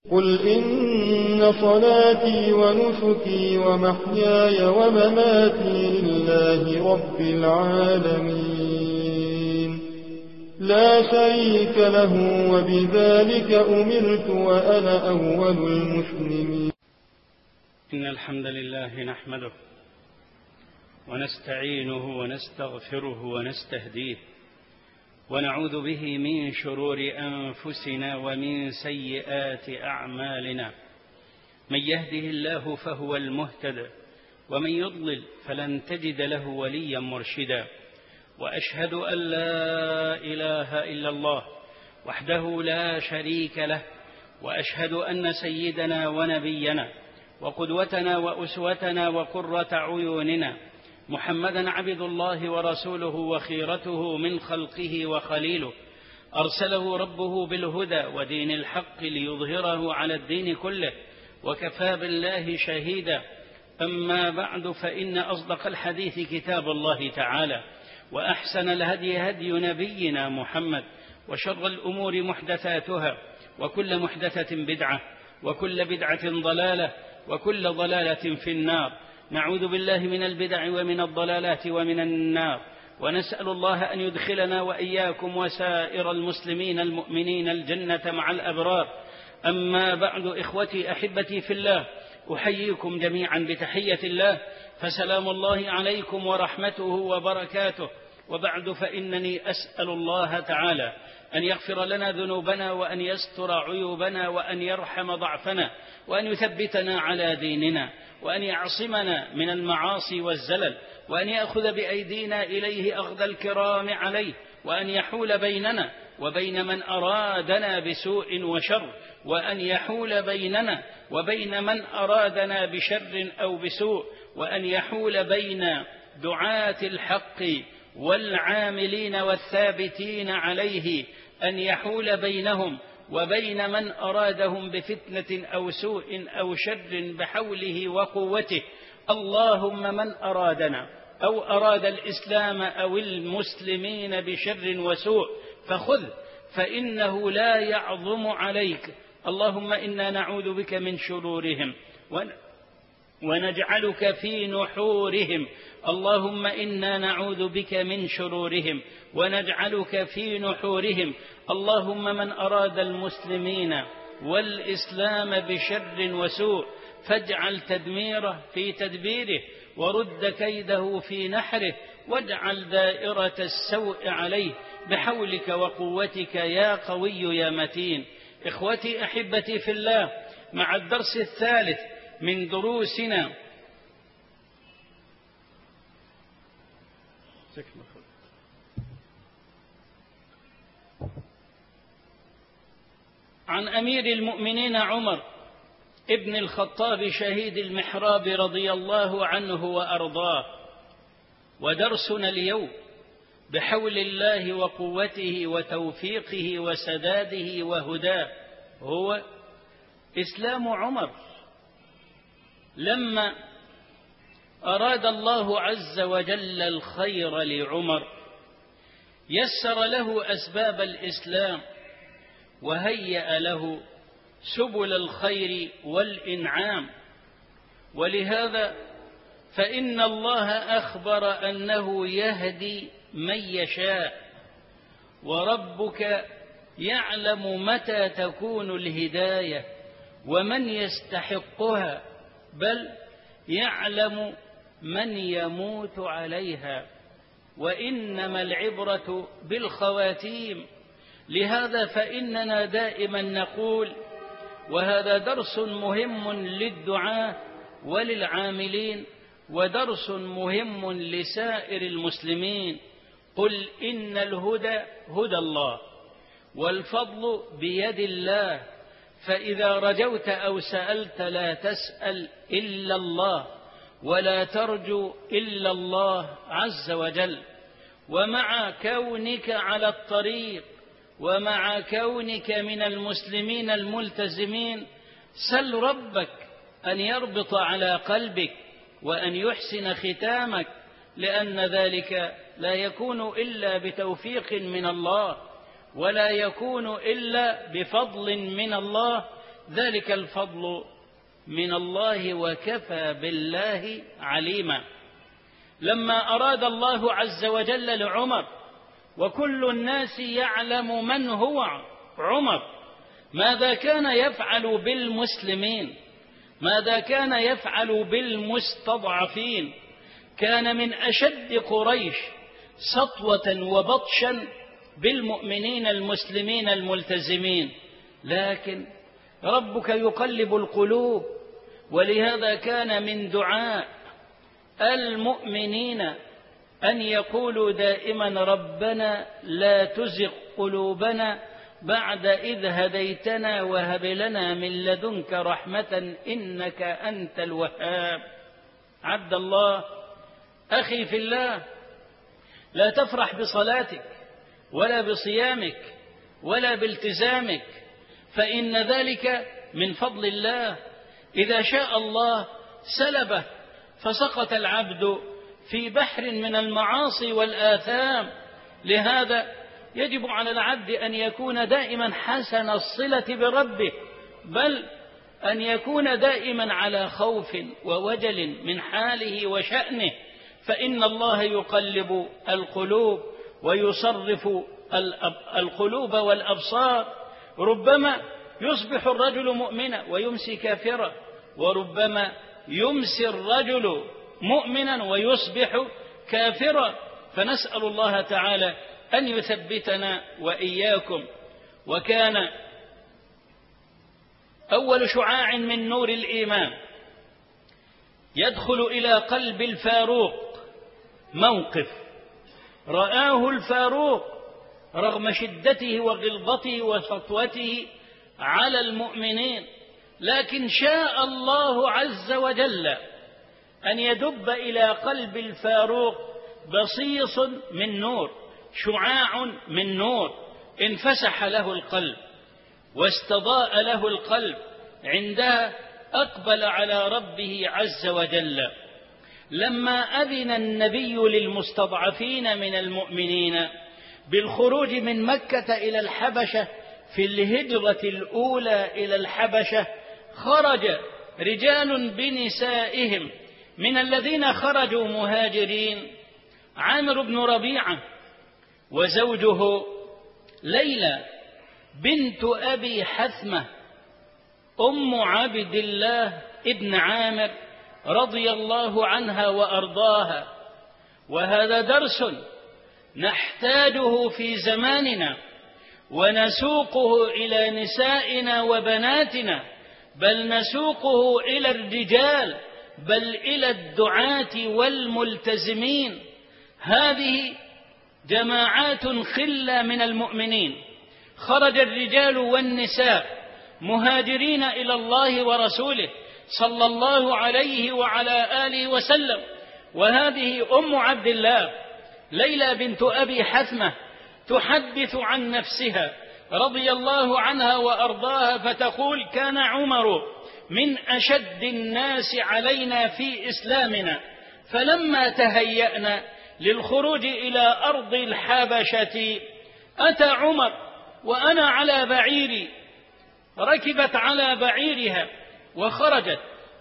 قل إن صلاتي ونسكي ومحياي ومماتي لله رب العالمين لا شريك له وبذلك أمرت وأنا أول المسلمين. إن الحمد لله نحمده ونستعينه ونستغفره ونستهديه ونعوذ به من شرور أنفسنا ومن سيئات أعمالنا. من يهده الله فهو المهتد ومن يضلل فلن تجد له وليا مرشدا. وأشهد أن لا إله إلا الله وحده لا شريك له، وأشهد أن سيدنا ونبينا وقدوتنا وأسوتنا وقرة عيوننا محمدا عبد الله ورسوله وخيرته من خلقه وخليله، أرسله ربه بالهدى ودين الحق ليظهره على الدين كله، وكفى بالله شهيدا. أما بعد، فإن أصدق الحديث كتاب الله تعالى، وأحسن الهدي هدي نبينا محمد، وشر الأمور محدثاتها، وكل محدثة بدعة، وكل بدعة ضلالة، وكل ضلالة في النار. نعوذ بالله من البدع ومن الضلالات ومن النار، ونسأل الله أن يدخلنا وإياكم وسائر المسلمين المؤمنين الجنة مع الأبرار. أما بعد، إخوتي أحبتي في الله، أحييكم جميعا بتحية الله، فسلام الله عليكم ورحمته وبركاته. وبعد، فإنني أسأل الله تعالى أن يغفر لنا ذنوبنا، وأن يستر عيوبنا، وأن يرحم ضعفنا، وأن يثبتنا على ديننا، وأن يعصمنا من المعاصي والزلل، وأن يأخذ بأيدينا إليه أخذ الكرام عليه، وأن يحول بيننا وبين من أرادنا بسوء وشر، وأن يحول بيننا وبين من أرادنا بشر أو بسوء، وأن يحول بين دعاة الحق والعاملين والثابتين عليه، أن يحول بينهم وبين من أرادهم بفتنة أو سوء أو شر بحوله وقوته. اللهم من أرادنا أو أراد الإسلام أو المسلمين بشر وسوء فخذ، فإنه لا يعظم عليك. اللهم إنا نعوذ بك من شرورهم ونجعلك في نحورهم. اللهم إنا نعوذ بك من شرورهم ونجعلك في نحورهم. اللهم من أراد المسلمين والإسلام بشر وسوء فاجعل تدميره في تدبيره، ورد كيده في نحره، واجعل دائرة السوء عليه بحولك وقوتك يا قوي يا متين. إخوتي أحبتي في الله، مع الدرس الثالث من دروسنا عن أمير المؤمنين عمر ابن الخطاب شهيد المحراب رضي الله عنه وأرضاه. ودرسنا اليوم بحول الله وقوته وتوفيقه وسداده وهداه هو إسلام عمر. لما أراد الله عز وجل الخير لعمر يسر له أسباب الإسلام، وهيأ له سبل الخير والإنعام. ولهذا فإن الله أخبر أنه يهدي من يشاء، وربك يعلم متى تكون الهداية ومن يستحقها، بل يعلم من يموت عليها، وإنما العبرة بالخواتيم. لهذا فإننا دائما نقول، وهذا درس مهم للدعاة وللعاملين، ودرس مهم لسائر المسلمين: قل إن الهدى هدى الله، والفضل بيد الله، فإذا رجوت أو سألت لا تسأل إلا الله، ولا ترجو إلا الله عز وجل. ومع كونك على الطريق، ومع كونك من المسلمين الملتزمين، سل ربك أن يربط على قلبك وأن يحسن ختامك، لأن ذلك لا يكون إلا بتوفيق من الله، ولا يكون إلا بفضل من الله، ذلك الفضل من الله وكفى بالله عليما. لما أراد الله عز وجل لعمر، وكل الناس يعلم من هو عمر، ماذا كان يفعل بالمسلمين، ماذا كان يفعل بالمستضعفين، كان من أشد قريش سطوة وبطشا بالمؤمنين المسلمين الملتزمين. لكن ربك يقلب القلوب، ولهذا كان من دعاء المؤمنين أن يقولوا دائما ربنا لا تزغ قلوبنا بعد إذ هديتنا وهب لنا من لدنك رحمة إنك أنت الوهاب. عبد الله، أخي في الله، لا تفرح بصلاتك ولا بصيامك ولا بالتزامك، فإن ذلك من فضل الله. إذا شاء الله سلبه، فسقط العبد في بحر من المعاصي والآثام. لهذا يجب على العبد أن يكون دائما حسن الصلة بربه، بل أن يكون دائما على خوف ووجل من حاله وشأنه، فإن الله يقلب القلوب ويصرف القلوب والأبصار. ربما يصبح الرجل مؤمنا ويمسي كافرا، وربما يمسي الرجل مؤمنا ويصبح كافرا، فنسأل الله تعالى أن يثبتنا وإياكم. وكان أول شعاع من نور الإيمان يدخل إلى قلب الفاروق موقف رآه الفاروق رغم شدته وغلظته وسطوته على المؤمنين، لكن شاء الله عز وجل أن يدب إلى قلب الفاروق بصيص من نور، شعاع من نور، انفسح له القلب واستضاء له القلب، عندها أقبل على ربه عز وجل. لما أذن النبي للمستضعفين من المؤمنين بالخروج من مكة إلى الحبشة في الهجرة الأولى إلى الحبشة، خرج رجال بنسائهم من الذين خرجوا مهاجرين عامر بن ربيعة وزوجه ليلى بنت أبي حثمة أم عبد الله ابن عامر رضي الله عنها وأرضاها. وهذا درس نحتاجه في زماننا ونسوقه إلى نسائنا وبناتنا، بل نسوقه إلى الرجال، بل إلى الدعاة والملتزمين. هذه جماعات خلة من المؤمنين، خرج الرجال والنساء مهاجرين إلى الله ورسوله صلى الله عليه وعلى آله وسلم. وهذه أم عبد الله ليلى بنت أبي حثمة تحدث عن نفسها رضي الله عنها وأرضاها فتقول: كان عمر من أشد الناس علينا في إسلامنا، فلما تهيأنا للخروج إلى أرض الحبشة أتى عمر وأنا على بعيري، ركبت على بعيرها وخرجت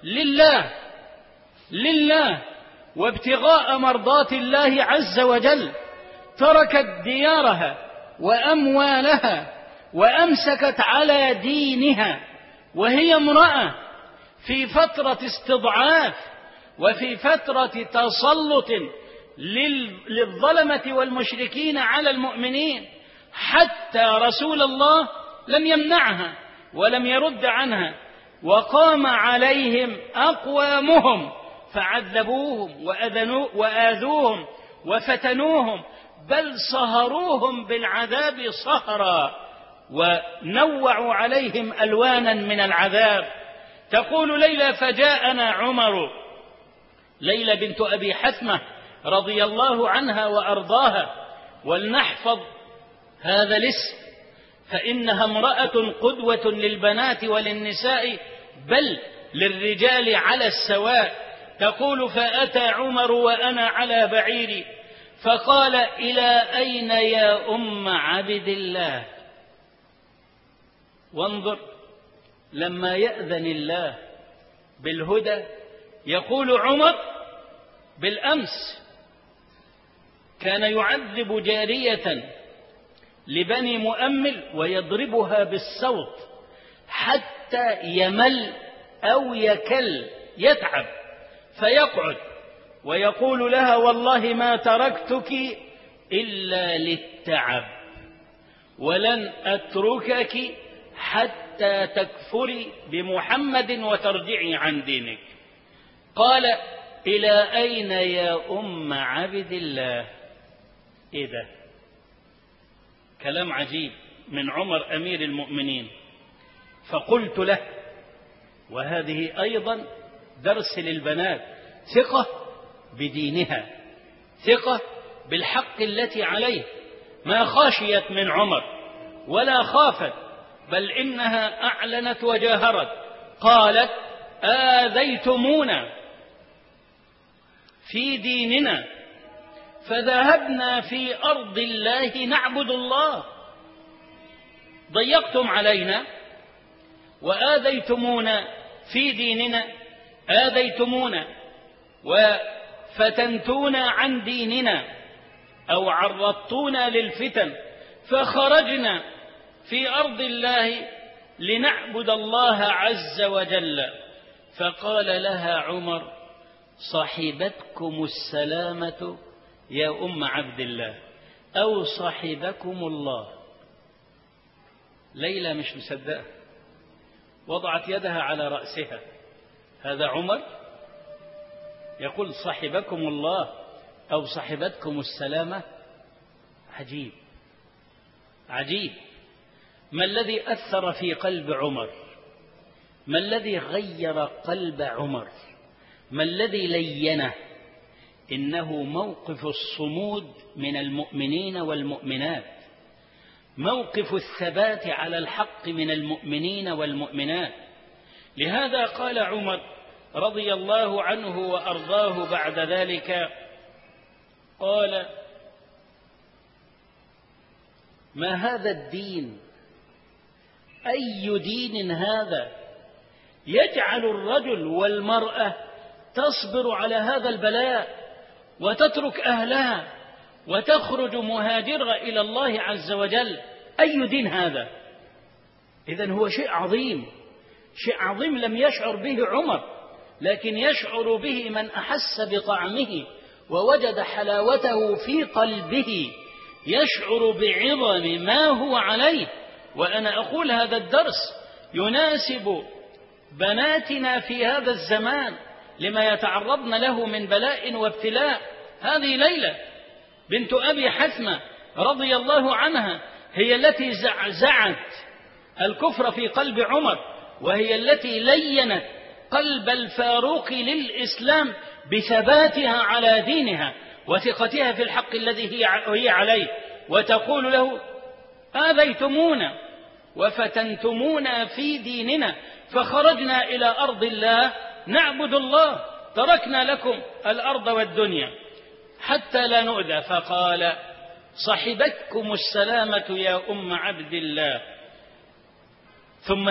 لله وابتغاء مرضات الله عز وجل، تركت ديارها وأموالها وأمسكت على دينها، وهي امرأة في فترة استضعاف وفي فترة تسلط للظلمة والمشركين على المؤمنين، حتى رسول الله لم يمنعها ولم يرد عنها، وقام عليهم أقوامهم فعذبوهم وآذوهم وفتنوهم، بل صهروهم بالعذاب صهرا ونوعوا عليهم ألوانا من العذاب. تقول ليلى: فجاءنا عمر، ليلى بنت أبي حثمة رضي الله عنها وأرضاها، ولنحفظ هذا الاسم فإنها امرأة قدوة للبنات وللنساء، بل للرجال على السواء. تقول: فأتى عمر وأنا على بعيري فقال: إلى أين يا أم عبد الله؟ وانظر لما يأذن الله بالهدى يقول عمر بالأمس كان يعذب جارية لبني مؤمل ويضربها بالصوت حتى يمل أو يكل يتعب فيقعد ويقول لها والله ما تركتك إلا للتعب ولن أتركك حتى تكفري بمحمد وترجعي عن دينك. قال إلى أين يا أم عبد الله؟ إيه ده؟ كلام عجيب من عمر أمير المؤمنين. فقلت له وهذه أيضا درس للبنات، ثقة بدينها، ثقة بالحق التي عليه، ما خاشيت من عمر ولا خافت، بل إنها أعلنت وجاهرت، قالت آذيتمونا في ديننا فذهبنا في أرض الله نعبد الله، ضيقتم علينا وآذيتمونا في ديننا، آذيتمونا وفتنتونا عن ديننا أو عرضتونا للفتن، فخرجنا في أرض الله لنعبد الله عز وجل. فقال لها عمر صاحبتكم السلامة يا أم عبد الله أو صاحبكم الله. ليلى مش مصدقة، وضعت يدها على رأسها. هذا عمر يقول صاحبكم الله أو صاحبتكم السلامة؟ عجيب عجيب. ما الذي أثر في قلب عمر؟ ما الذي غير قلب عمر؟ ما الذي لينه؟ إنه موقف الصمود من المؤمنين والمؤمنات، موقف الثبات على الحق من المؤمنين والمؤمنات. لهذا قال عمر رضي الله عنه وأرضاه بعد ذلك، قال ما هذا الدين؟ أي دين هذا يجعل الرجل والمرأة تصبر على هذا البلاء وتترك أهلها وتخرج مهاجرة إلى الله عز وجل؟ أي دين هذا؟ إذن هو شيء عظيم، شيء عظيم لم يشعر به عمر، لكن يشعر به من أحس بطعمه ووجد حلاوته في قلبه، يشعر بعظم ما هو عليه. وأنا أقول هذا الدرس يناسب بناتنا في هذا الزمان لما يتعرضن له من بلاء وابتلاء. هذه ليلى بنت أبي حثمة رضي الله عنها هي التي زعزعت الكفر في قلب عمر، وهي التي لينت قلب الفاروق للإسلام بثباتها على دينها وثقتها في الحق الذي هي عليه، وتقول له آذيتمونا وفتنتمونا في ديننا فخرجنا إلى أرض الله نعبد الله، تركنا لكم الأرض والدنيا حتى لا نؤذى. فقال صحبتكم السلامة يا أم عبد الله. ثم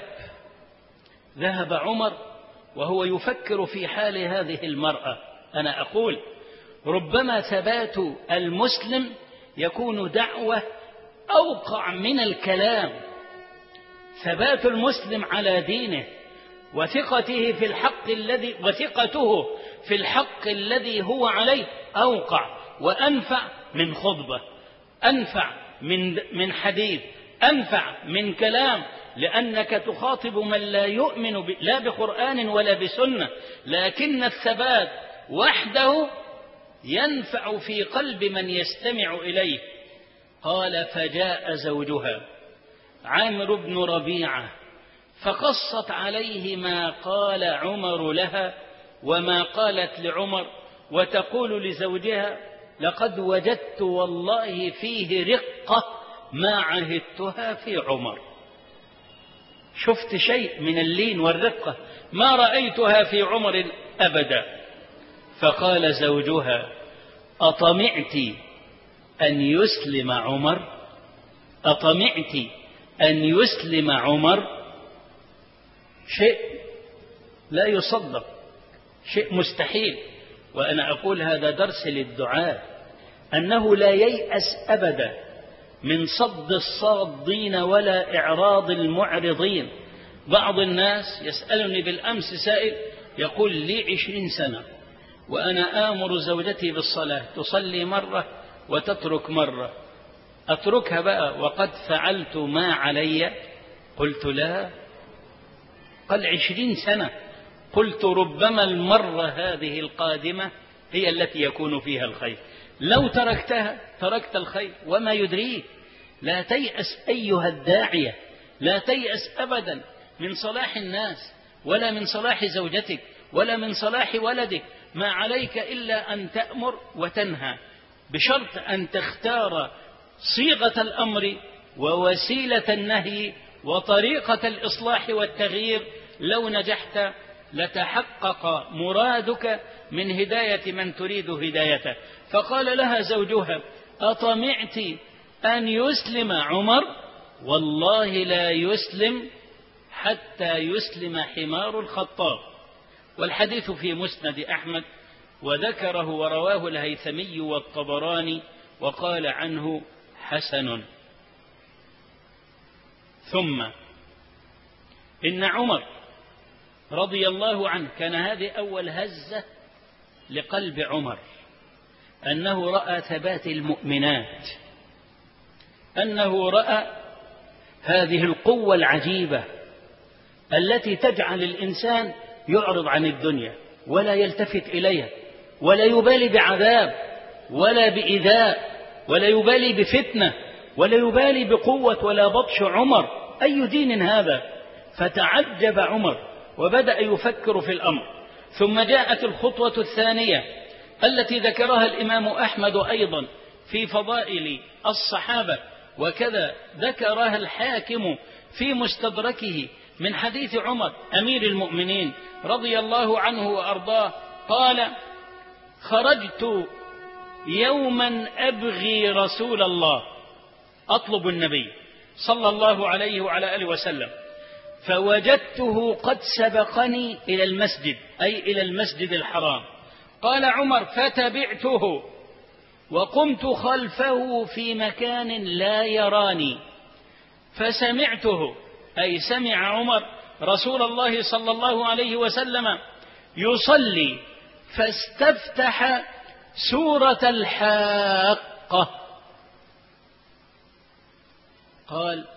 ذهب عمر وهو يفكر في حال هذه المرأة. أنا أقول ربما ثبات المسلم يكون دعوة أوقع من الكلام. ثبات المسلم على دينه وثقته في الحق الذي هو عليه أوقع وأنفع من خطبة، أنفع من حديث، أنفع من كلام، لأنك تخاطب من لا يؤمن لا بقرآن ولا بسنة، لكن الثبات وحده ينفع في قلب من يستمع إليه. قال فجاء زوجها عامر بن ربيعة فقصت عليه ما قال عمر لها وما قالت لعمر، وتقول لزوجها لقد وجدت والله فيه رقة ما عهدتها في عمر. شفت شيء من اللين والرقة ما رأيتها في عمر أبدا. فقال زوجها أطمعت أن يسلم عمر؟ أطمعت أن يسلم عمر؟ شيء لا يصدق، شيء مستحيل. وأنا أقول هذا درس للدعاء، أنه لا ييأس أبدا من صد الصادين ولا إعراض المعرضين. بعض الناس يسألني بالأمس سائل يقول لي 20 سنة وأنا آمر زوجتي بالصلاة، تصلي مرة وتترك مرة، أتركها بقى وقد فعلت ما علي؟ قلت لا. قال 20 سنة. قلت ربما المرة هذه القادمة هي التي يكون فيها الخير، لو تركتها تركت الخير وما يدريك. لا تيأس أيها الداعية، لا تيأس أبدا من صلاح الناس ولا من صلاح زوجتك ولا من صلاح ولدك. ما عليك إلا أن تأمر وتنهى، بشرط أن تختار صيغة الأمر ووسيلة النهي وطريقة الإصلاح والتغيير. لو نجحت لتحقق مرادك من هداية من تريد هدايته. فقال لها زوجها: أطمعت أن يسلم عمر؟ والله لا يسلم حتى يسلم حمار الخطاب. والحديث في مسند أحمد، وذكره ورواه الهيثمي والطبراني وقال عنه حسن. ثم إن عمر رضي الله عنه كان هذه أول هزة لقلب عمر، أنه رأى ثبات المؤمنات، أنه رأى هذه القوة العجيبة التي تجعل الإنسان يعرض عن الدنيا ولا يلتفت إليها ولا يبالي بعذاب ولا بإيذاء ولا يبالي بفتنة ولا يبالي بقوة ولا بطش عمر. أي دين هذا؟ فتعجب عمر وبدأ يفكر في الأمر. ثم جاءت الخطوة الثانية التي ذكرها الإمام أحمد أيضا في فضائل الصحابة، وكذا ذكرها الحاكم في مستدركه من حديث عمر أمير المؤمنين رضي الله عنه وأرضاه قال: خرجت يوما أبغي رسول الله، أطلب النبي صلى الله عليه وعلى آله وسلم، فوجدته قد سبقني إلى المسجد، أي إلى المسجد الحرام. قال عمر: فتبعته وقمت خلفه في مكان لا يراني، فسمعته، أي سمع عمر رسول الله صلى الله عليه وسلم يصلي، فاستفتح سورة الحاقة. قال: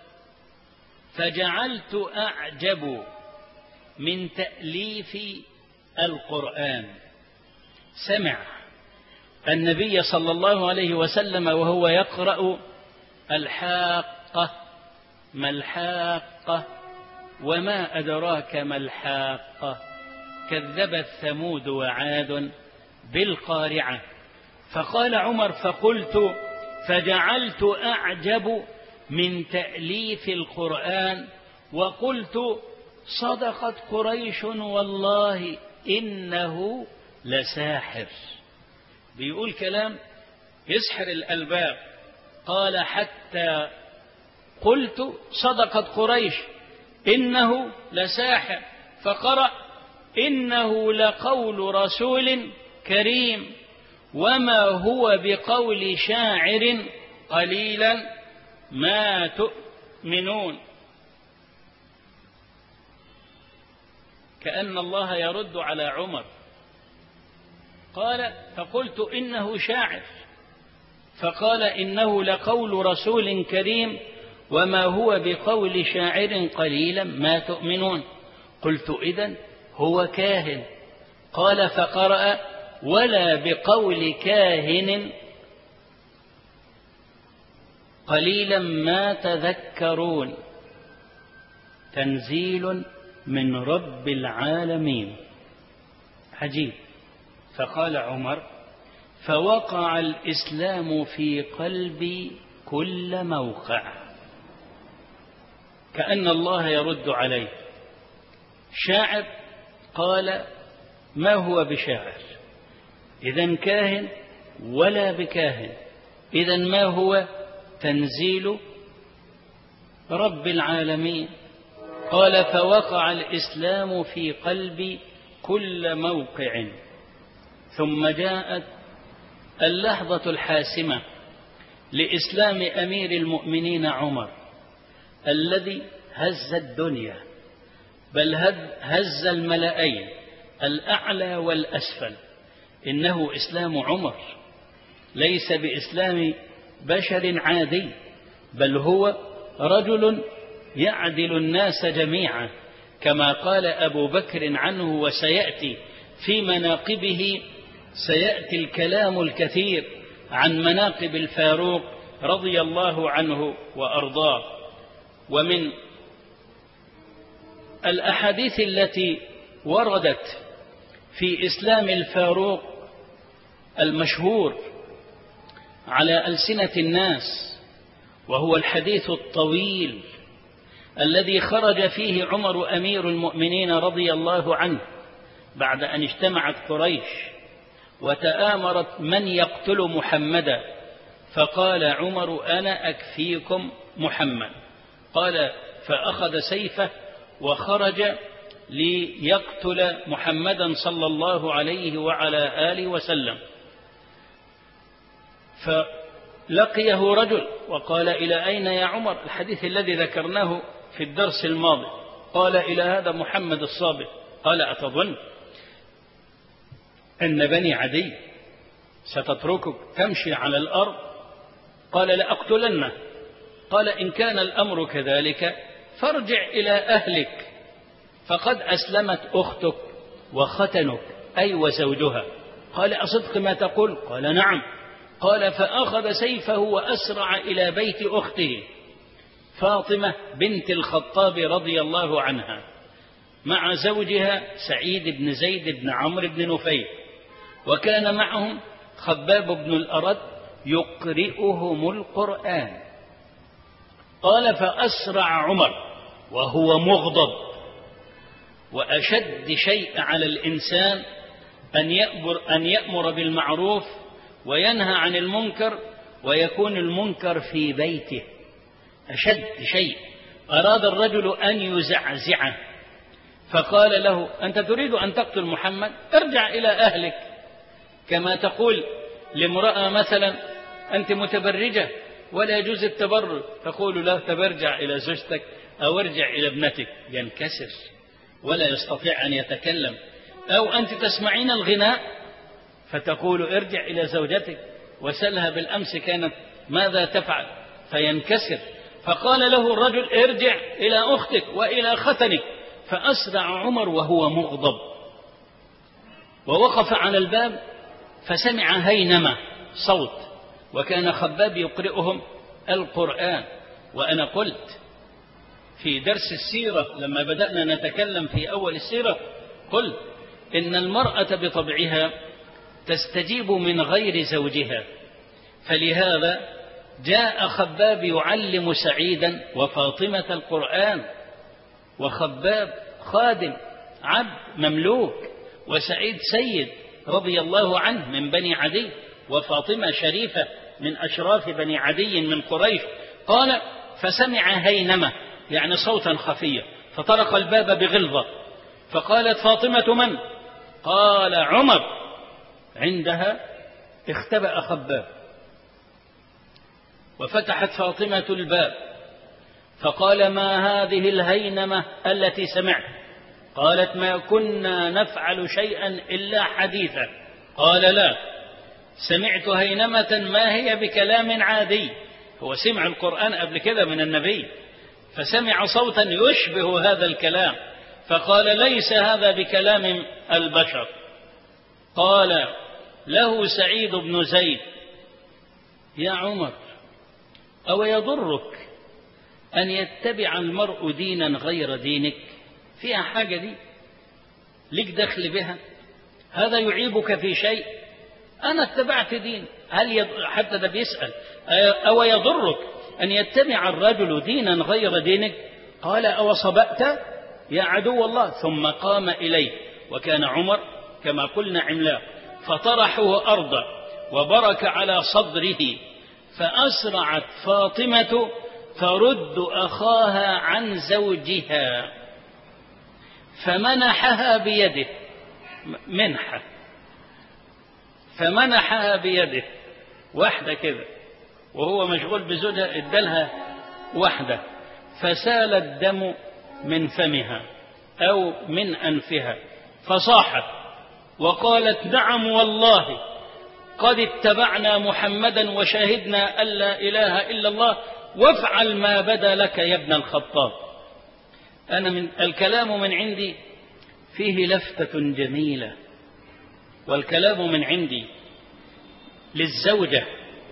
فجعلت أعجب من تأليف القرآن. سمع النبي صلى الله عليه وسلم وهو يقرأ الحاقة. ما الحاقة؟ وما أدراك ما الحاقة؟ كذبت ثمود وعاد بالقارعة. فقال عمر: فقلت فجعلت أعجب من تأليف القرآن، وقلت: صدقت قريش والله إنه لساحر. بيقول كلام يسحر الألباب. قال: حتى قلت صدقت قريش إنه لساحر، فقرأ: إنه لقول رسول كريم وما هو بقول شاعر قليلا ما تؤمنون. كأن الله يرد على عمر. قال: فقلت إنه شاعر، فقال: إنه لقول رسول كريم وما هو بقول شاعر قليلا ما تؤمنون. قلت: إذن هو كاهن. قال: فقرأ: ولا بقول كاهن قليلا ما تذكرون. تنزيل من رب العالمين. عجيب. فقال عمر: فوقع الإسلام في قلبي كل موقع. كأن الله يرد عليه. شاعر؟ قال: ما هو بشاعر. إذن كاهن؟ ولا بكاهن. إذن ما هو؟ تنزيل رب العالمين. قال فوقع الإسلام في قلبي كل موقع. ثم جاءت اللحظة الحاسمة لإسلام أمير المؤمنين عمر الذي هز الدنيا، بل هز الملأين الأعلى والأسفل. إنه إسلام عمر، ليس بإسلام بشر عادي، بل هو رجل يعدل الناس جميعا، كما قال أبو بكر عنه، وسيأتي في مناقبه، سيأتي الكلام الكثير عن مناقب الفاروق رضي الله عنه وأرضاه. ومن الأحاديث التي وردت في إسلام الفاروق المشهور على ألسنة الناس، وهو الحديث الطويل الذي خرج فيه عمر أمير المؤمنين رضي الله عنه بعد أن اجتمعت قريش وتآمرت من يقتل محمدا، فقال عمر أنا أكفيكم محمد. قال فأخذ سيفه وخرج ليقتل محمدا صلى الله عليه وعلى آله وسلم. فلقيه رجل وقال إلى أين يا عمر؟ الحديث الذي ذكرناه في الدرس الماضي. قال إلى هذا محمد الصادق. قال أتظن أن بني عدي ستتركك تمشي على الأرض؟ قال لأقتلنه. قال إن كان الأمر كذلك فارجع إلى أهلك، فقد أسلمت أختك وختنك أي وزوجها. قال أصدق ما تقول؟ قال نعم. قال فأخذ سيفه وأسرع إلى بيت أخته فاطمة بنت الخطاب رضي الله عنها مع زوجها سعيد بن زيد بن عمرو بن نفيل، وكان معهم خباب بن الأرد يقرئهم القرآن. قال فأسرع عمر وهو مغضب، وأشد شيء على الإنسان أن يأمر بالمعروف وينهى عن المنكر ويكون المنكر في بيته. أشد شيء. أراد الرجل أن يزعزعه، فقال له أنت تريد أن تقتل محمد؟ ارجع إلى أهلك، كما تقول لامرأة مثلا أنت متبرجة ولا يجوز التبرج، تقول له تبرجع إلى زوجتك أو ارجع إلى ابنتك، ينكسر ولا يستطيع أن يتكلم. أو أنت تسمعين الغناء فتقول ارجع إلى زوجتك وسلها بالأمس كانت ماذا تفعل، فينكسر. فقال له الرجل ارجع إلى أختك وإلى ختنك. فأسرع عمر وهو مغضب، ووقف على الباب فسمع هينمة صوت، وكان خباب يقرئهم القرآن. وأنا قلت في درس السيرة لما بدأنا نتكلم في أول السيرة، قلت إن المرأة بطبعها تستجيب من غير زوجها، فلهذا جاء خباب يعلم سعيدا وفاطمة القرآن، وخباب خادم عبد مملوك، وسعيد سيد رضي الله عنه من بني عدي، وفاطمة شريفة من أشراف بني عدي من قريش. قال فسمع هينمة يعني صوتا خفيا، فطرق الباب بغلظة، فقالت فاطمة من؟ قال عمر. عندها اختبأ خباب، وفتحت فاطمة الباب فقال ما هذه الهينمة التي سمعت؟ قالت ما كنا نفعل شيئا إلا حديثا. قال لا، سمعت هينمة ما هي بكلام عادي. هو سمع القرآن قبل كده من النبي، فسمع صوتا يشبه هذا الكلام، فقال ليس هذا بكلام البشر. قال له سعيد بن زيد يا عمر أو يضرك أن يتبع المرء دينا غير دينك؟ فيها حاجة دي لك دخل بها؟ هذا يعيبك في شيء؟ أنا اتبعت دين. حتى ده بيسأل أو يضرك أن يتبع الرجل دينا غير دينك؟ قال أو صبأت يا عدو الله. ثم قام إليه، وكان عمر كما قلنا عملاق، فطرحه أرضا وبرك على صدره، فأسرعت فاطمة ترد أخاها عن زوجها. فمنحها بيده، منحة، فمنحها بيده واحدة كده وهو مشغول بزوجها، ادالها واحدة، فسال الدم من فمها أو من أنفها، فصاحت وقالت: نعم والله قد اتبعنا محمدا وشهدنا أن لا إله إلا الله، وافعل ما بدا لك يا ابن الخطاب. الكلام من عندي فيه لفتة جميلة، والكلام من عندي للزوجة.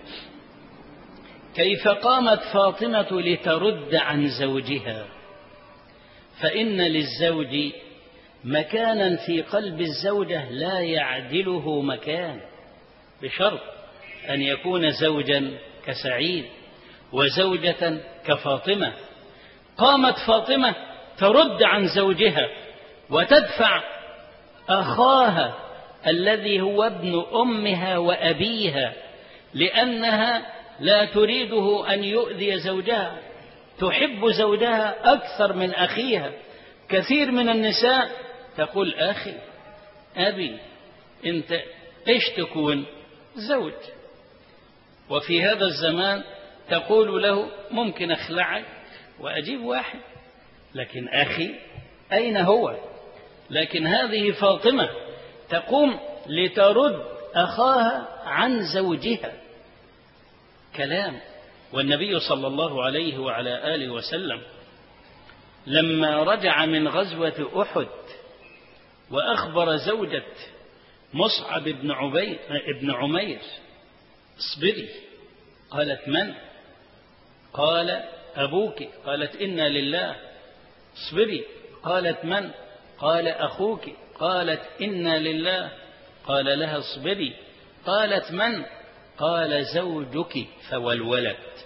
كيف قامت فاطمة لترد عن زوجها؟ فإن للزوج مكانا في قلب الزوجة لا يعدله مكان، بشرط أن يكون زوجا كسعيد وزوجة كفاطمة. قامت فاطمة ترد عن زوجها وتدفع أخاها الذي هو ابن أمها وأبيها، لأنها لا تريده أن يؤذي زوجها، تحب زوجها أكثر من أخيها. كثير من النساء تقول: أخي، أبي، أنت إيش تكون؟ زوج. وفي هذا الزمان تقول له: ممكن أخلعك وأجيب واحد، لكن أخي أين هو؟ لكن هذه فاطمة تقوم لترد أخاها عن زوجها. كلام. والنبي صلى الله عليه وعلى آله وسلم لما رجع من غزوة أحد وأخبر زوجة مصعب بن عمير: اصبري. قالت: من؟ قال: أبوك. قالت: إنا لله. اصبري. قالت: من؟ قال: أخوك. قالت: إنا لله. قال لها: اصبري. قالت: من؟ قال: زوجك. فولولت.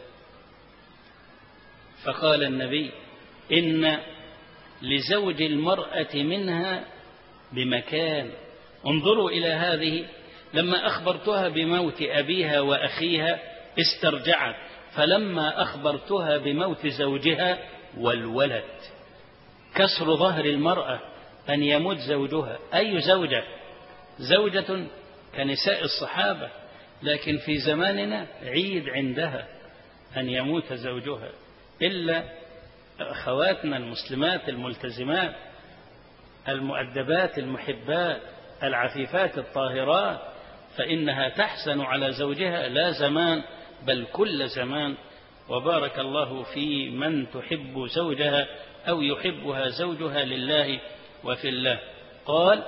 فقال النبي: إن لزوج المرأة منها بمكان. انظروا إلى هذه، لما أخبرتها بموت أبيها وأخيها استرجعت، فلما أخبرتها بموت زوجها ولولت. كسر ظهر المرأة أن يموت زوجها. أي زوجة؟ زوجة كنساء الصحابة، لكن في زماننا عيد عندها أن يموت زوجها، إلا أخواتنا المسلمات الملتزمات المؤدبات المحبات العفيفات الطاهرات، فإنها تحسن على زوجها لا زمان بل كل زمان. وبارك الله في من تحب زوجها أو يحبها زوجها لله وفي الله. قال: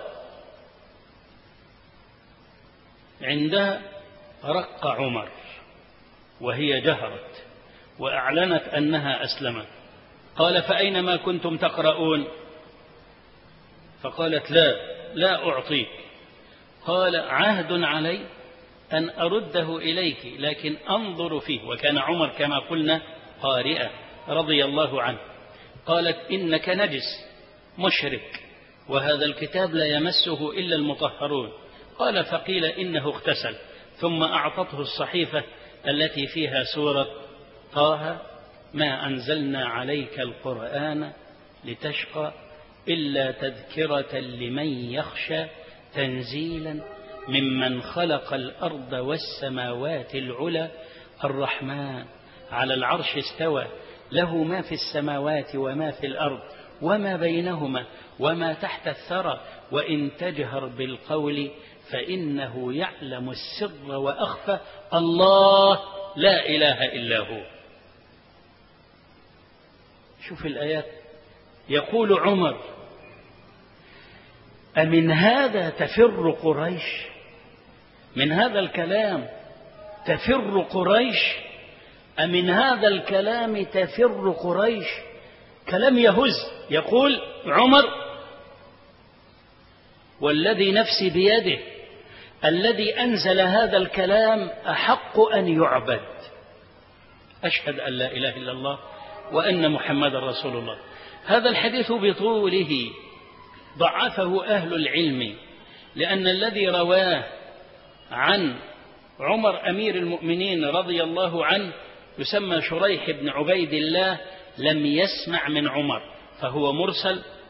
عندها رق عمر وهي جهرت وأعلنت أنها أسلمت. قال: فأينما كنتم تقرؤون؟ فقالت: لا أعطيك. قال: عهد علي أن أرده إليك، لكن أنظر فيه. وكان عمر كما قلنا قارئا رضي الله عنه. قالت: إنك نجس مشرك، وهذا الكتاب لا يمسه إلا المطهرون. قال: فقيل إنه اغتسل. ثم أعطته الصحيفة التي فيها سورة طه: ما أنزلنا عليك القرآن لتشقى إلا تذكرة لمن يخشى تنزيلا ممن خلق الأرض والسماوات العلى الرحمن على العرش استوى له ما في السماوات وما في الأرض وما بينهما وما تحت الثرى وإن تجهر بالقول فإنه يعلم السر وأخفى الله لا إله إلا هو. شوف الآيات. يقول عمر: أمن هذا تفر قريش؟ من هذا الكلام تفر قريش؟ أمن هذا الكلام تفر قريش؟ كلام يهز. يقول عمر: والذي نفسي بيده الذي أنزل هذا الكلام أحق أن يعبد. أشهد أن لا إله إلا الله وأن محمد رسول الله. هذا الحديث بطوله ضعفه أهل العلم، لأن الذي رواه عن عمر أمير المؤمنين رضي الله عنه يسمى شريح بن عبيد الله، لم يسمع من عمر، فهو مرسل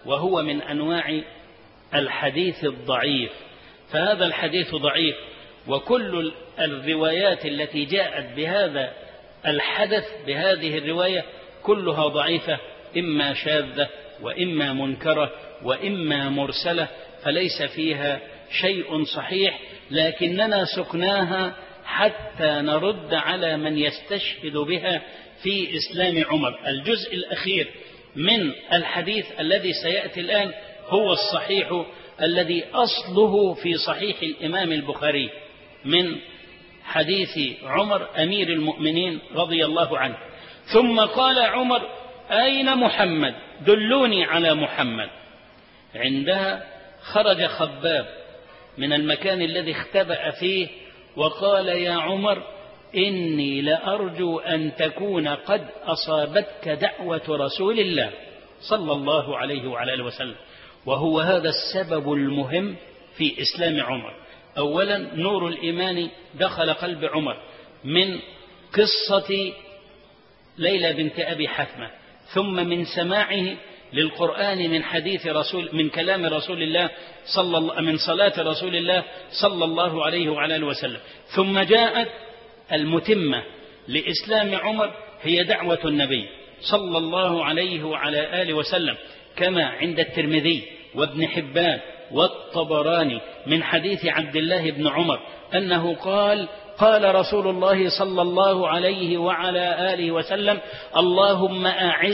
وهو من أنواع الحديث الضعيف، فهذا الحديث ضعيف. وكل الروايات التي جاءت بهذا الحدث بهذه الرواية كلها ضعيفة، إما شاذة وإما منكرة وإما مرسلة، فليس فيها شيء صحيح، لكننا سقناها حتى نرد على من يستشهد بها في إسلام عمر. الجزء الأخير من الحديث الذي سيأتي الآن هو الصحيح الذي أصله في صحيح الإمام البخاري من حديث عمر أمير المؤمنين رضي الله عنه. ثم قال عمر: أين محمد؟ دلوني على محمد. عندها خرج خباب من المكان الذي اختبأ فيه وقال: يا عمر، إني لأرجو أن تكون قد أصابتك دعوة رسول الله صلى الله عليه وعلى آله وسلم. وهو هذا السبب المهم في إسلام عمر. أولا، نور الإيمان دخل قلب عمر من قصة ليلى بنت أبي حثمة، ثم من سماعه للقرآن من كلام رسول الله من صلاة رسول الله صلى الله عليه وعلى آله وسلم. ثم جاءت المتمة لإسلام عمر هي دعوة النبي صلى الله عليه وعلى آله وسلم، كما عند الترمذي وابن حبان والطبراني من حديث عبد الله بن عمر أنه قال: قال رسول الله صلى الله عليه وعلى آله وسلم: اللهم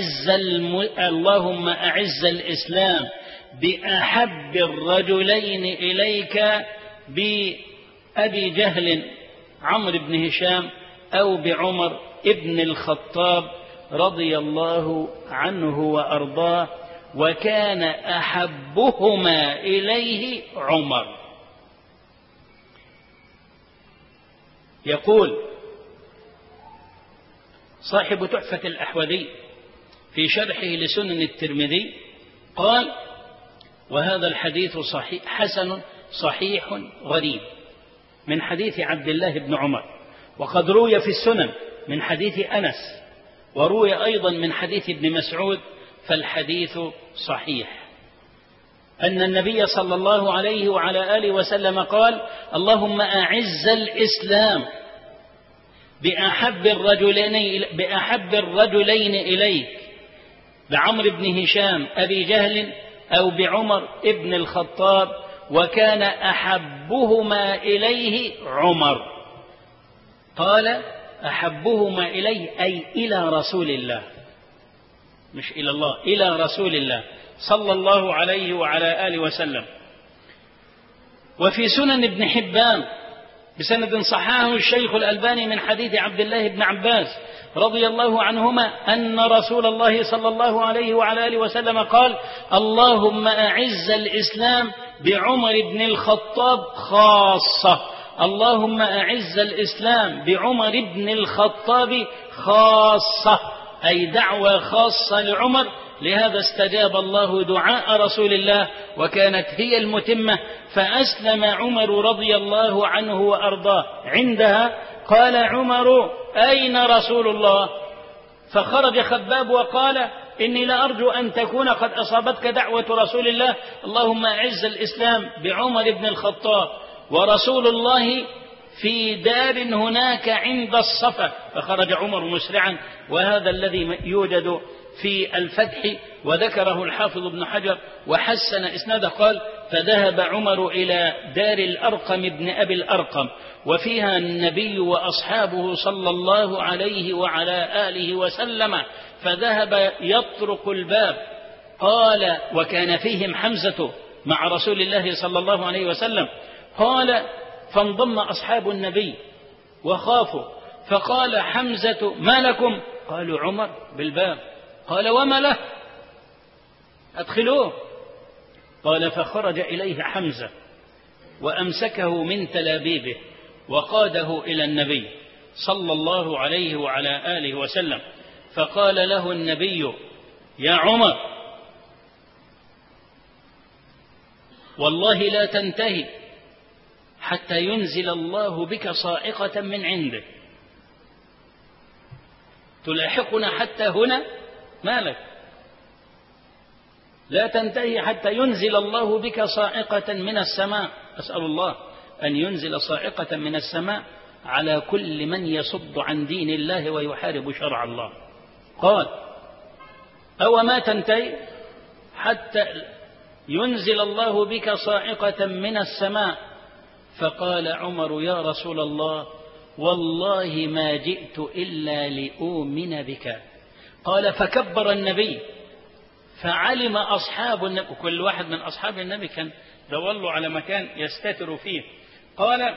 أعز الإسلام بأحب الرجلين إليك بأبي جهل عمرو بن هشام أو بعمر ابن الخطاب رضي الله عنه وأرضاه، وكان أحبهما إليه عمر. يقول صاحب تحفة الأحوذي في شرحه لسنن الترمذي قال: وهذا الحديث حسن صحيح غريب من حديث عبد الله بن عمر، وقد روي في السنن من حديث أنس، وروي أيضا من حديث ابن مسعود، فالحديث صحيح أن النبي صلى الله عليه وعلى آله وسلم قال: اللهم أعز الإسلام بأحب الرجلين إليك، بعمرو بن هشام أبي جهل أو بعمر ابن الخطاب، وكان أحبهما إليه عمر. قال: أحبهما إليه أي إلى رسول الله، مش إلى الله، إلى رسول الله صلى الله عليه وعلى آله وسلم. وفي سنن ابن حبان بسند صححه الشيخ الألباني من حديث عبد الله بن عباس رضي الله عنهما أن رسول الله صلى الله عليه وعلى آله وسلم قال: اللهم أعز الإسلام بعمر بن الخطاب خاصة. اللهم أعز الإسلام بعمر بن الخطاب خاصة، أي دعوة خاصة لعمر. لهذا استجاب الله دعاء رسول الله وكانت هي المتمة، فأسلم عمر رضي الله عنه وأرضاه. عندها قال عمر: أين رسول الله؟ فخرج خباب وقال: إني لأرجو أن تكون قد أصابتك دعوة رسول الله، اللهم أعز الإسلام بعمر بن الخطاب، ورسول الله في دار هناك عند الصفا. فخرج عمر مسرعا، وهذا الذي يوجد في الفتح وذكره الحافظ ابن حجر وحسن إسناده. قال: فذهب عمر إلى دار الأرقم ابن أبي الأرقم، وفيها النبي وأصحابه صلى الله عليه وعلى آله وسلم، فذهب يطرق الباب. قال: وكان فيهم حمزة مع رسول الله صلى الله عليه وسلم. قال: فانضم أصحاب النبي وخافوا، فقال حمزة: ما لكم؟ قالوا: عمر بالباب. قال: وما له؟ أدخلوه. قال: فخرج إليه حمزة وأمسكه من تلابيبه وقاده إلى النبي صلى الله عليه وعلى آله وسلم، فقال له النبي: يا عمر، والله لا تنتهي حتى ينزل الله بك صاعقة من عنده، تلاحقنا حتى هنا؟ مالك؟ لا تنتهي حتى ينزل الله بك صاعقة من السماء. أسأل الله أن ينزل صاعقة من السماء على كل من يصد عن دين الله ويحارب شرع الله. قال: أو ما تنتهي حتى ينزل الله بك صاعقة من السماء. فقال عمر: يا رسول الله، والله ما جئت إلا لأؤمن بك. قال: فكبر النبي، فعلم أصحاب النبي، كل واحد من أصحاب النبي كان دور على مكان يستتر فيه. قال: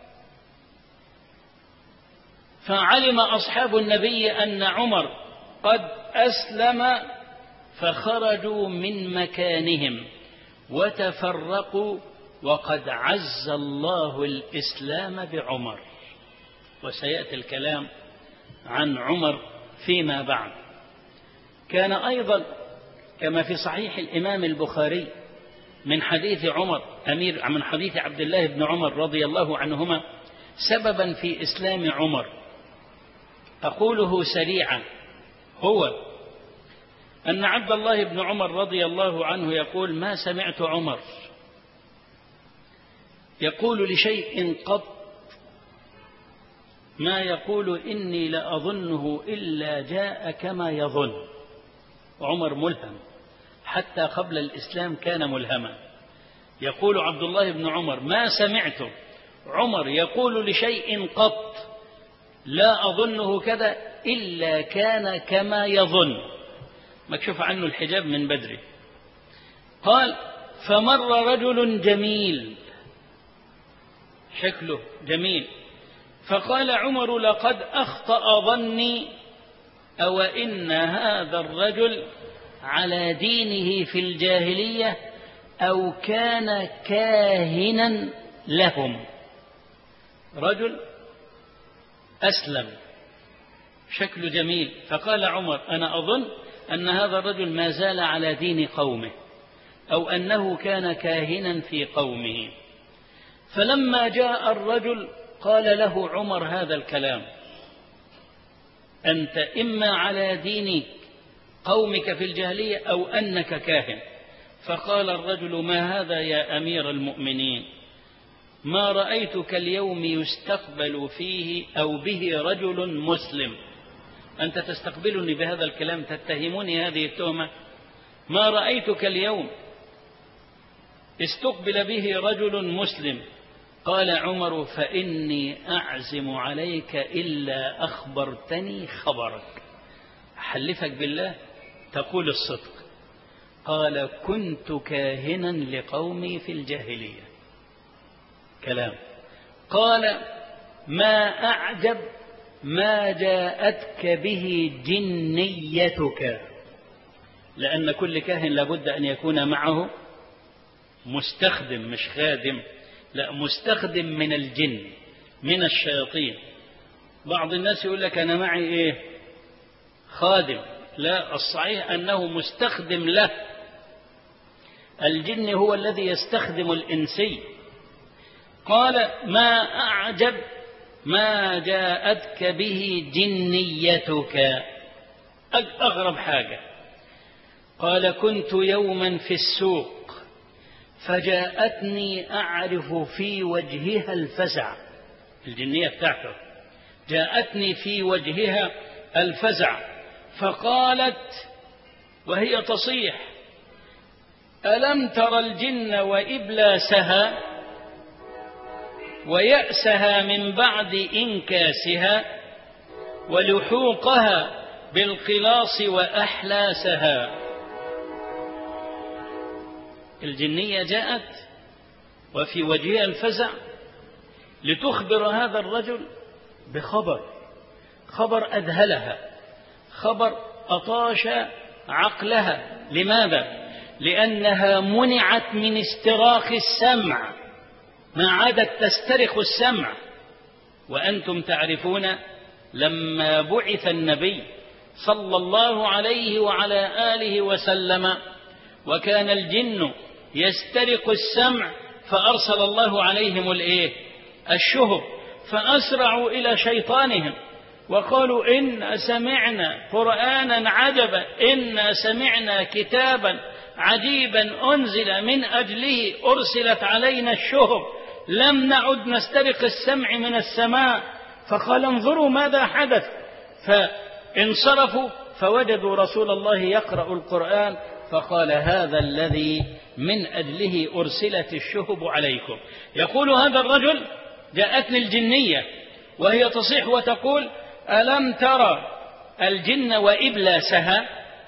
فعلم أصحاب النبي أن عمر قد أسلم، فخرجوا من مكانهم وتفرقوا، وقد عز الله الإسلام بعمر. وسيأتي الكلام عن عمر فيما بعد. كان أيضا كما في صحيح الإمام البخاري من حديث من حديث عبد الله بن عمر رضي الله عنهما سببا في إسلام عمر، أقوله سريعا، هو أن عبد الله بن عمر رضي الله عنه يقول: ما سمعت عمر يقول لشيء قط ما يقول إني لأظنه إلا جاء كما يظن. عمر ملهم، حتى قبل الإسلام كان ملهما. يقول عبد الله بن عمر: ما سمعت عمر يقول لشيء قط لا أظنه كذا إلا كان كما يظن، مكشوف عنه الحجاب من بدري. قال: فمر رجل جميل، شكله جميل، فقال عمر: لقد أخطأ ظني، أو إن هذا الرجل على دينه في الجاهلية أو كان كاهنا لهم. رجل أسلم، شكله جميل، فقال عمر: أنا أظن أن هذا الرجل ما زال على دين قومه، أو أنه كان كاهنا في قومه. فلما جاء الرجل قال له عمر هذا الكلام: أنت إما على دين قومك في الجاهلية أو أنك كاهن. فقال الرجل: ما هذا يا أمير المؤمنين، ما رأيتك اليوم يستقبل فيه أو به رجل مسلم. أنت تستقبلني بهذا الكلام، تتهمني هذه التهمة. ما رأيتك اليوم استقبل به رجل مسلم. قال عمر: فإني أعزم عليك إلا أخبرتني خبرك، أحلفك بالله تقول الصدق. قال: كنت كاهنا لقومي في الجاهلية. كلام. قال: ما أعجب ما جاءتك به جنيتك، لأن كل كاهن لابد أن يكون معه مستخدم، مش خادم، لا، مستخدم من الجن، من الشياطين. بعض الناس يقول لك أنا معي إيه؟ خادم. لا، الصحيح أنه مستخدم له. الجن هو الذي يستخدم الإنسي. قال: ما أعجب ما جاءتك به جنيتك، أغرب حاجة. قال: كنت يوما في السوق فجاءتني أعرف في وجهها الفزع، الجنية بتاعته جاءتني في وجهها الفزع، فقالت وهي تصيح: ألم تر الجن وإبلاسها ويأسها من بعد إنكاسها ولحوقها بالقلاص وأحلاسها. الجنية جاءت وفي وجهها الفزع لتخبر هذا الرجل خبر أذهلها، خبر أطاش عقلها. لماذا؟ لأنها منعت من استراخ السمع، ما عادت تسترخ السمع. وأنتم تعرفون لما بعث النبي صلى الله عليه وعلى آله وسلم وكان الجن يسترق السمع، فأرسل الله عليهم الشهب، فأسرعوا إلى شيطانهم وقالوا: إنا سمعنا قرآنا عجبا، إنا سمعنا كتابا عجيبا أنزل من أجله أرسلت علينا الشهب، لم نعد نسترق السمع من السماء. فقال انظروا ماذا حدث، فانصرفوا فوجدوا رسول الله يقرأ القرآن، فقال هذا الذي من أجله أرسلت الشهب عليكم. يقول هذا الرجل جاءتني الجنية وهي تصيح وتقول ألم ترى الجن وإبلاسها؟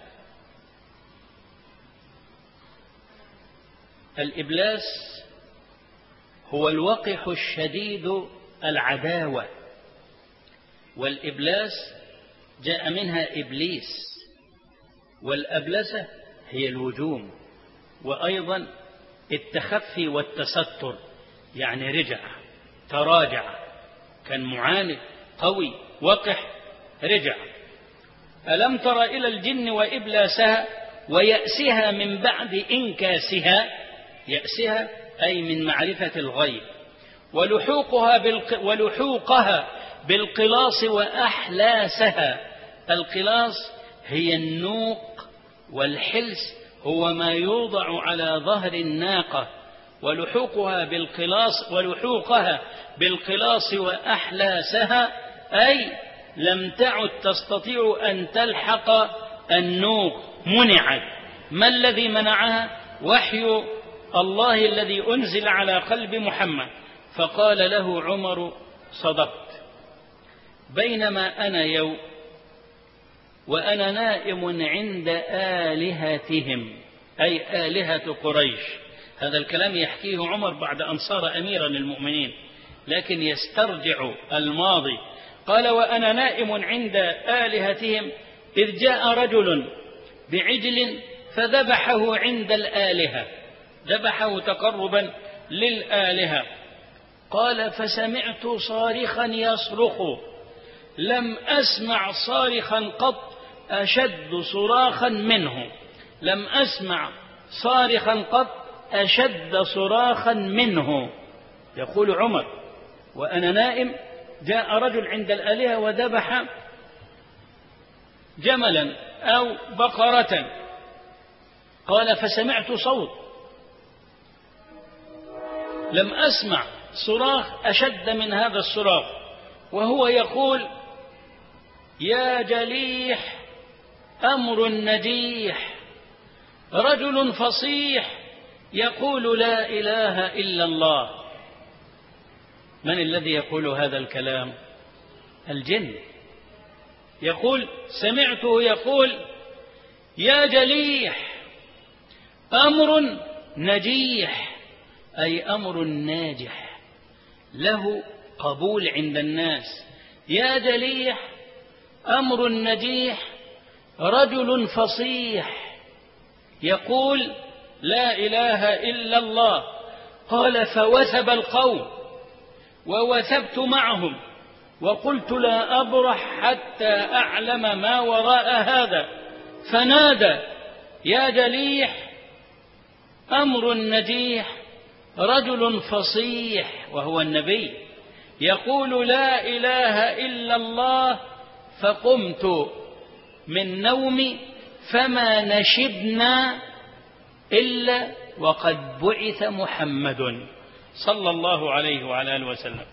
الإبلاس هو الوقح الشديد العداوة، والإبلاس جاء منها إبليس، والأبلسة هي الوجوم، وأيضا التخفي والتستر، يعني رجع تراجع، كان معاند قوي وقح رجع. ألم تر إلى الجن وإبلاسها ويأسها من بعد إنكاسها، يأسها أي من معرفة الغيب، ولحوقها بالقلاص وأحلاسها. القلاص هي النوق، والحلس هو ما يوضع على ظهر الناقة. ولحوقها بالقلاص وأحلاسها أي لم تعد تستطيع أن تلحق النوق، منعت. ما الذي منعها؟ وحي الله الذي أنزل على قلب محمد. فقال له عمر صدقت. بينما أنا يوم وأنا نائم عند آلهتهم، أي آلهة قريش. هذا الكلام يحكيه عمر بعد أن صار أميرا للمؤمنين، لكن يسترجع الماضي. قال وأنا نائم عند آلهتهم إذ جاء رجل بعجل فذبحه عند الآلهة، ذبحه تقربا للآلهة. قال فسمعت صارخا يصرخ، لم أسمع صارخا قط أشد صراخا منه، لم أسمع صارخا قط أشد صراخا منه. يقول عمر وأنا نائم جاء رجل عند الآلهة وذبح جملا أو بقرة. قال فسمعت صوت، لم أسمع صراخ أشد من هذا الصراخ، وهو يقول يا جليح أمر نجيح، رجل فصيح يقول لا إله إلا الله. من الذي يقول هذا الكلام؟ الجن. يقول سمعته يقول يا جليح أمر نجيح، أي أمر ناجح له قبول عند الناس. يا جليح أمر نجيح، رجل فصيح يقول لا إله إلا الله. قال فوثب القوم ووثبت معهم، وقلت لا أبرح حتى أعلم ما وراء هذا. فنادى يا جليح أمر نجيح، رجل فصيح، وهو النبي، يقول لا إله إلا الله. فقمت من نومي فما نشبنا إلا وقد بعث محمد صلى الله عليه وعلى آله وسلم.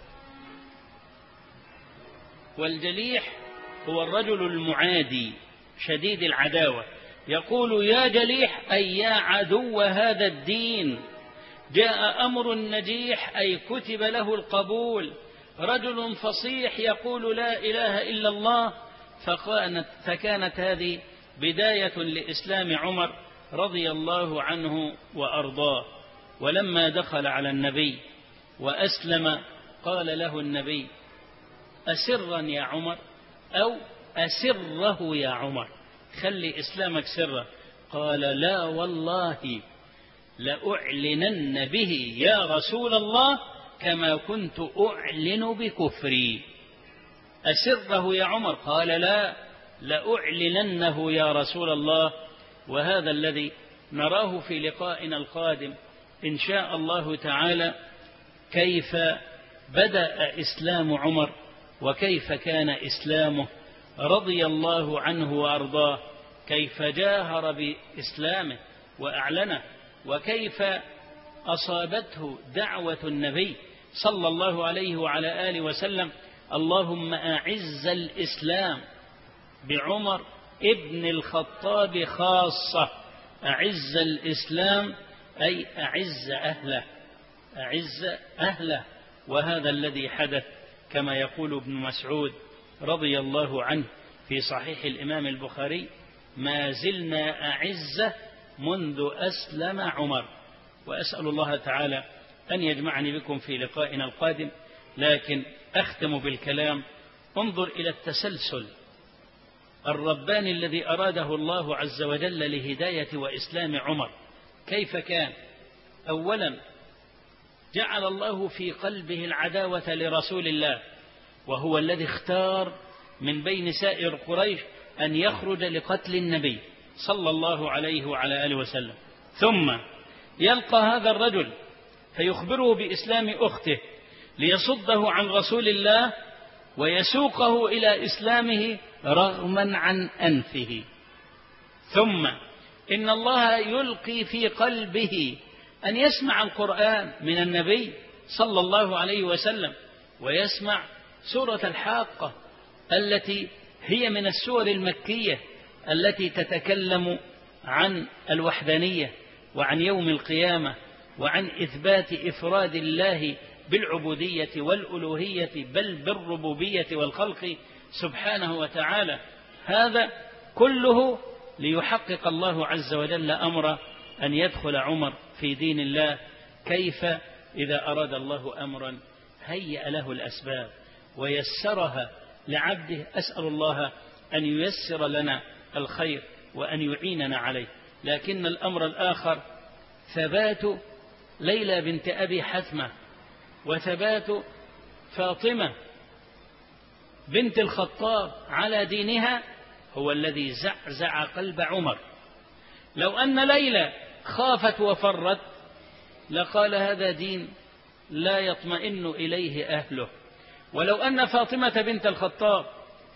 والجليح هو الرجل المعادي شديد العداوة. يقول يا جليح أي يا عدو هذا الدين. جاء أمر نجيح أي كتب له القبول، رجل فصيح يقول لا إله إلا الله. فكانت هذه بداية لإسلام عمر رضي الله عنه وأرضاه. ولما دخل على النبي وأسلم قال له النبي أسرا يا عمر أو أسره يا عمر، خلي إسلامك سرا. قال لا والله لأعلنن به يا رسول الله كما كنت أعلن بكفري. أسره يا عمر؟ قال لا لأعلننه يا رسول الله. وهذا الذي نراه في لقائنا القادم إن شاء الله تعالى، كيف بدأ إسلام عمر وكيف كان إسلامه رضي الله عنه وأرضاه، كيف جاهر بإسلامه وأعلنه، وكيف أصابته دعوة النبي صلى الله عليه وعلى آله وسلم: اللهم أعز الإسلام بعمر ابن الخطاب خاصة. أعز الإسلام أي أعز أهله، أعز أهله. وهذا الذي حدث كما يقول ابن مسعود رضي الله عنه في صحيح الإمام البخاري: ما زلنا أعزة منذ أسلم عمر. وأسأل الله تعالى أن يجمعني بكم في لقائنا القادم، لكن أختم بالكلام: انظر إلى التسلسل الرباني الذي أراده الله عز وجل لهداية وإسلام عمر. كيف كان؟ أولا جعل الله في قلبه العداوة لرسول الله، وهو الذي اختار من بين سائر قريش أن يخرج لقتل النبي صلى الله عليه وعلى آله وسلم. ثم يلقى هذا الرجل فيخبره بإسلام أخته ليصده عن رسول الله ويسوقه إلى إسلامه رغما عن أنفه. ثم إن الله يلقي في قلبه أن يسمع القرآن من النبي صلى الله عليه وسلم، ويسمع سورة الحاقة التي هي من السور المكية التي تتكلم عن الوحدانية وعن يوم القيامة وعن إثبات إفراد الله بالعبودية والألوهية بل بالربوبية والخلق سبحانه وتعالى. هذا كله ليحقق الله عز وجل أمر أن يدخل عمر في دين الله. كيف إذا أراد الله أمرا هيأ له الأسباب ويسرها لعبده؟ أسأل الله أن ييسر لنا الخير وأن يعيننا عليه. لكن الأمر الآخر ثبات ليلى بنت أبي حثمة وثبات فاطمة بنت الخطاب على دينها هو الذي زعزع قلب عمر. لو أن ليلى خافت وفرت لقال هذا دين لا يطمئن إليه أهله. ولو أن فاطمة بنت الخطاب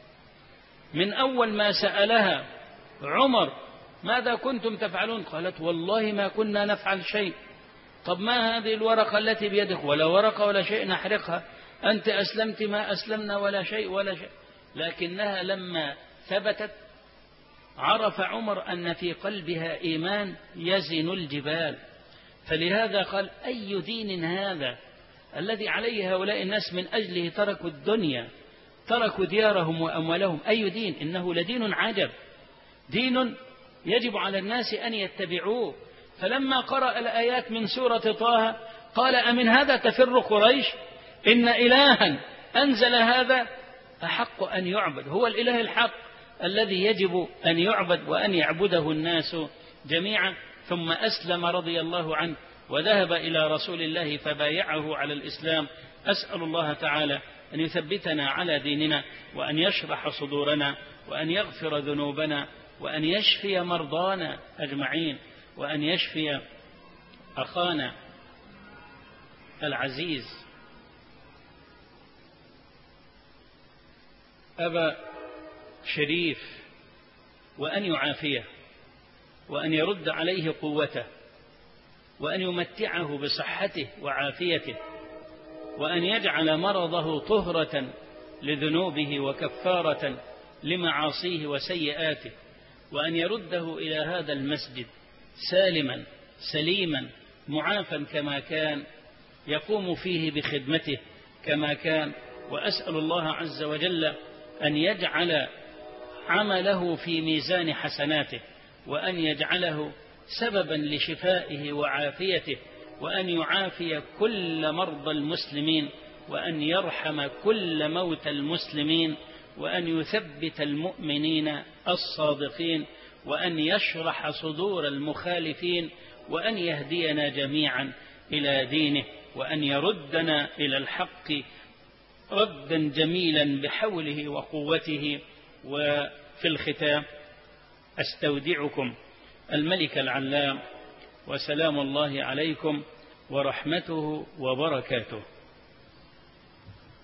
من أول ما سألها عمر ماذا كنتم تفعلون قالت والله ما كنا نفعل شيء. طب ما هذه الورقة التي بيدك؟ ولا ورقة ولا شيء نحرقها. أنت أسلمت ما أسلمنا ولا شيء ولا شيء. لكنها لما ثبتت عرف عمر أن في قلبها إيمان يزن الجبال. فلهذا قال أي دين هذا الذي عليه هؤلاء الناس من أجله تركوا الدنيا، تركوا ديارهم وأموالهم؟ أي دين؟ إنه لدين عجب، دين يجب على الناس أن يتبعوه. فلما قرأ الآيات من سورة طه قال أمن هذا تفر قريش؟ إن إلها أنزل هذا أحق أن يعبد، هو الإله الحق الذي يجب أن يعبد وأن يعبده الناس جميعا. ثم أسلم رضي الله عنه وذهب إلى رسول الله فبايعه على الإسلام. أسأل الله تعالى أن يثبتنا على ديننا وأن يشرح صدورنا وأن يغفر ذنوبنا وأن يشفي مرضانا أجمعين وأن يشفي أخانا العزيز أبا شريف وأن يعافيه وأن يرد عليه قوته وأن يمتعه بصحته وعافيته وأن يجعل مرضه طهرة لذنوبه وكفارة لمعاصيه وسيئاته وأن يرده إلى هذا المسجد سالما سليما معافا كما كان، يقوم فيه بخدمته كما كان. وأسأل الله عز وجل أن يجعل عمله في ميزان حسناته وأن يجعله سببا لشفائه وعافيته وأن يعافي كل مرضى المسلمين وأن يرحم كل موتى المسلمين وأن يثبت المؤمنين الصادقين وأن يشرح صدور المخالفين وأن يهدينا جميعا إلى دينه وأن يردنا إلى الحق ردا جميلا بحوله وقوته. وفي الختام أستودعكم الملك العلام وسلام الله عليكم ورحمته وبركاته.